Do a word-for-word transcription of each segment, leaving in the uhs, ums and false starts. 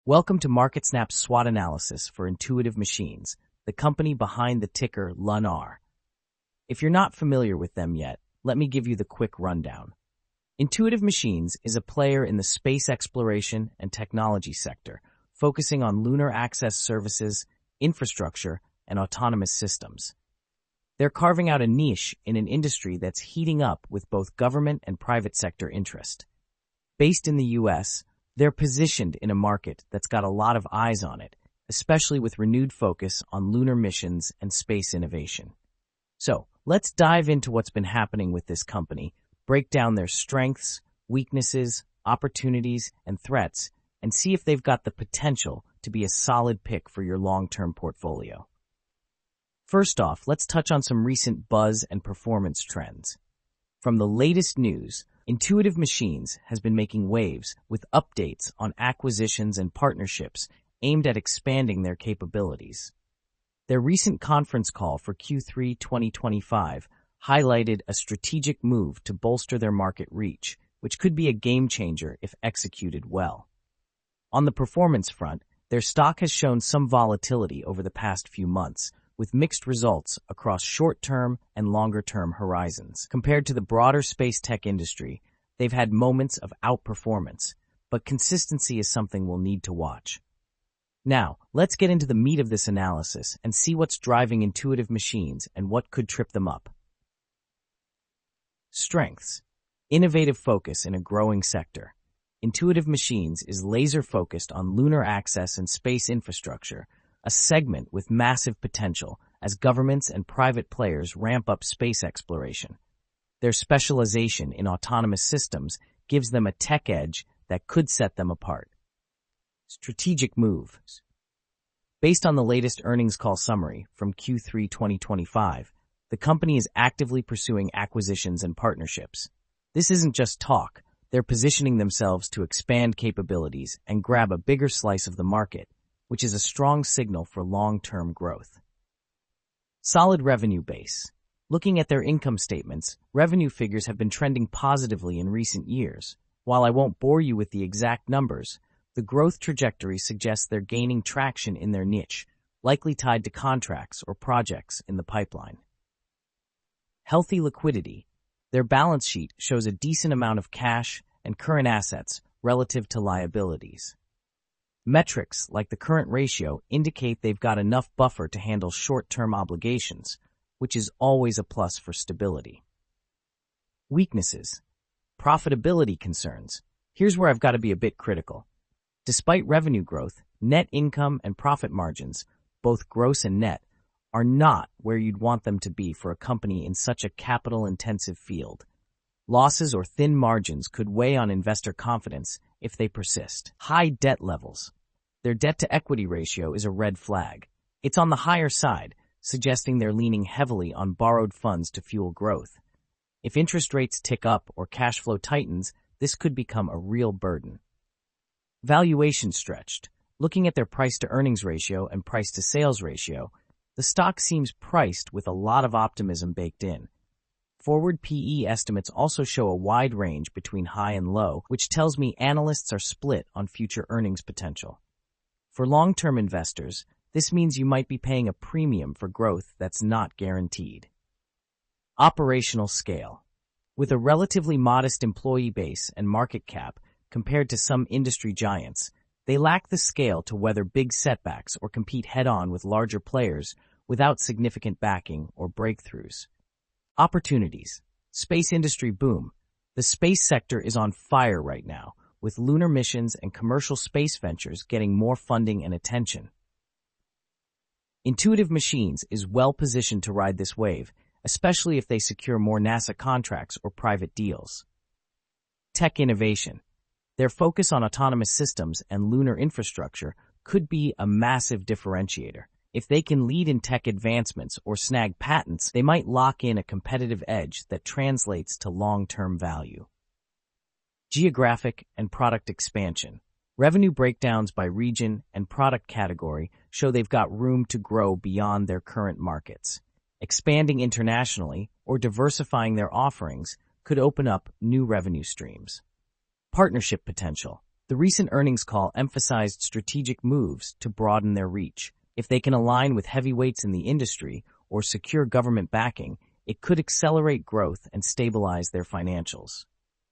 Welcome to MarketSnap's SWOT analysis for Intuitive Machines, the company behind the ticker L U N R. If you're not familiar with them yet, let me give you the quick rundown. Intuitive Machines is a player in the space exploration and technology sector, focusing on lunar access services, infrastructure, and autonomous systems. They're carving out a niche in an industry that's heating up with both government and private sector interest. Based in the U S, they're positioned in a market that's got a lot of eyes on it, especially with renewed focus on lunar missions and space innovation. So, let's dive into what's been happening with this company, break down their strengths, weaknesses, opportunities, and threats, and see if they've got the potential to be a solid pick for your long-term portfolio. First off, let's touch on some recent buzz and performance trends. From the latest news, Intuitive Machines has been making waves with updates on acquisitions and partnerships aimed at expanding their capabilities. Their recent conference call for Q three twenty twenty-five highlighted a strategic move to bolster their market reach, which could be a game changer if executed well. On the performance front, their stock has shown some volatility over the past few months, with mixed results across short-term and longer-term horizons. Compared to the broader space tech industry, they've had moments of outperformance, but consistency is something we'll need to watch. Now, let's get into the meat of this analysis and see what's driving Intuitive Machines and what could trip them up. Strengths. Innovative focus in a growing sector. Intuitive Machines is laser-focused on lunar access and space infrastructure, a segment with massive potential as governments and private players ramp up space exploration. Their specialization in autonomous systems gives them a tech edge that could set them apart. Strategic moves. Based on the latest earnings call summary from Q three twenty twenty-five, the company is actively pursuing acquisitions and partnerships. This isn't just talk. They're positioning themselves to expand capabilities and grab a bigger slice of the market, which is a strong signal for long-term growth. Solid revenue base. Looking at their income statements, revenue figures have been trending positively in recent years. While I won't bore you with the exact numbers, the growth trajectory suggests they're gaining traction in their niche, likely tied to contracts or projects in the pipeline. Healthy liquidity. Their balance sheet shows a decent amount of cash and current assets relative to liabilities. Metrics like the current ratio indicate they've got enough buffer to handle short-term obligations, which is always a plus for stability. Weaknesses. Profitability concerns. Here's where I've got to be a bit critical. Despite revenue growth, net income and profit margins, both gross and net, are not where you'd want them to be for a company in such a capital-intensive field. Losses or thin margins could weigh on investor confidence if they persist. High debt levels. Their debt-to-equity ratio is a red flag. It's on the higher side, suggesting they're leaning heavily on borrowed funds to fuel growth. If interest rates tick up or cash flow tightens, this could become a real burden. Valuation stretched. Looking at their price-to-earnings ratio and price-to-sales ratio, the stock seems priced with a lot of optimism baked in. Forward P E estimates also show a wide range between high and low, which tells me analysts are split on future earnings potential. For long-term investors, this means you might be paying a premium for growth that's not guaranteed. Operational scale. With a relatively modest employee base and market cap compared to some industry giants, they lack the scale to weather big setbacks or compete head-on with larger players without significant backing or breakthroughs. Opportunities. Space industry boom. The space sector is on fire right now, with lunar missions and commercial space ventures getting more funding and attention. Intuitive Machines is well positioned to ride this wave, especially if they secure more NASA contracts or private deals. Tech innovation. Their focus on autonomous systems and lunar infrastructure could be a massive differentiator. If they can lead in tech advancements or snag patents, they might lock in a competitive edge that translates to long-term value. Geographic and product expansion. Revenue breakdowns by region and product category show they've got room to grow beyond their current markets. Expanding internationally or diversifying their offerings could open up new revenue streams. Partnership potential. The recent earnings call emphasized strategic moves to broaden their reach. If they can align with heavyweights in the industry or secure government backing, it could accelerate growth and stabilize their financials.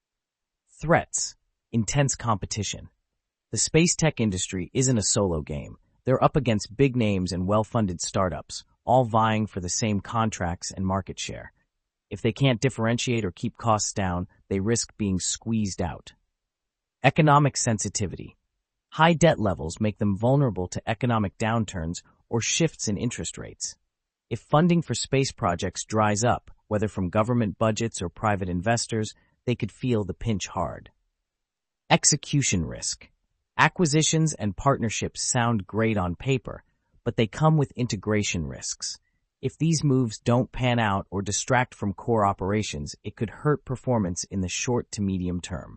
Threats. Intense competition. The space tech industry isn't a solo game. They're up against big names and well-funded startups, all vying for the same contracts and market share. If they can't differentiate or keep costs down, they risk being squeezed out. Economic sensitivity. High debt levels make them vulnerable to economic downturns or shifts in interest rates. If funding for space projects dries up, whether from government budgets or private investors, they could feel the pinch hard. Execution risk. Acquisitions and partnerships sound great on paper, but they come with integration risks. If these moves don't pan out or distract from core operations, it could hurt performance in the short to medium term.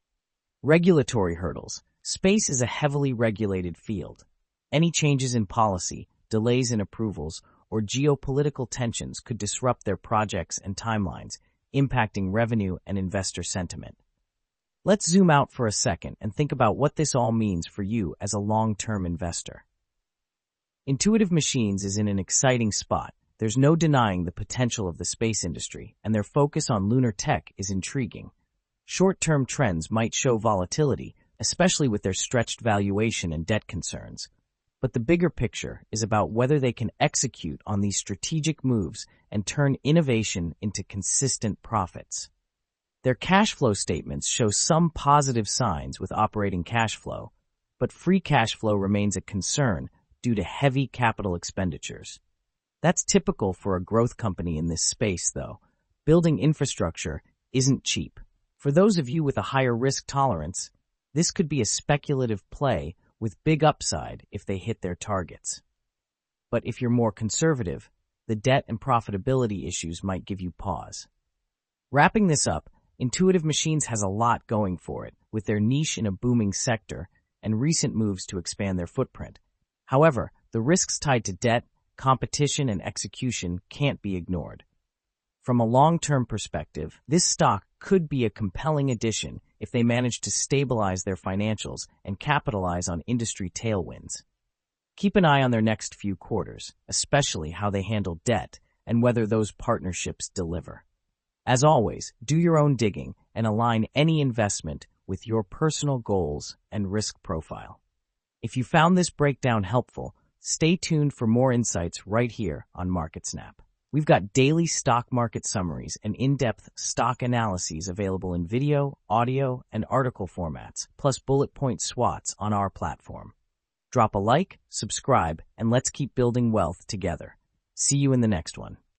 Regulatory hurdles. Space is a heavily regulated field. Any changes in policy, delays in approvals, or geopolitical tensions could disrupt their projects and timelines, impacting revenue and investor sentiment. Let's zoom out for a second and think about what this all means for you as a long-term investor. Intuitive Machines is in an exciting spot. There's no denying the potential of the space industry, and their focus on lunar tech is intriguing. Short-term trends might show volatility, especially with their stretched valuation and debt concerns. But the bigger picture is about whether they can execute on these strategic moves and turn innovation into consistent profits. Their cash flow statements show some positive signs with operating cash flow, but free cash flow remains a concern due to heavy capital expenditures. That's typical for a growth company in this space, though. Building infrastructure isn't cheap. For those of you with a higher risk tolerance, this could be a speculative play with big upside if they hit their targets. But if you're more conservative, the debt and profitability issues might give you pause. Wrapping this up, Intuitive Machines has a lot going for it, with their niche in a booming sector and recent moves to expand their footprint. However, the risks tied to debt, competition, and execution can't be ignored. From a long-term perspective, this stock could be a compelling addition if they manage to stabilize their financials and capitalize on industry tailwinds. Keep an eye on their next few quarters, especially how they handle debt and whether those partnerships deliver. As always, do your own digging and align any investment with your personal goals and risk profile. If you found this breakdown helpful, stay tuned for more insights right here on MarketSnap. We've got daily stock market summaries and in-depth stock analyses available in video, audio, and article formats, plus bullet point SWOTs on our platform. Drop a like, subscribe, and let's keep building wealth together. See you in the next one.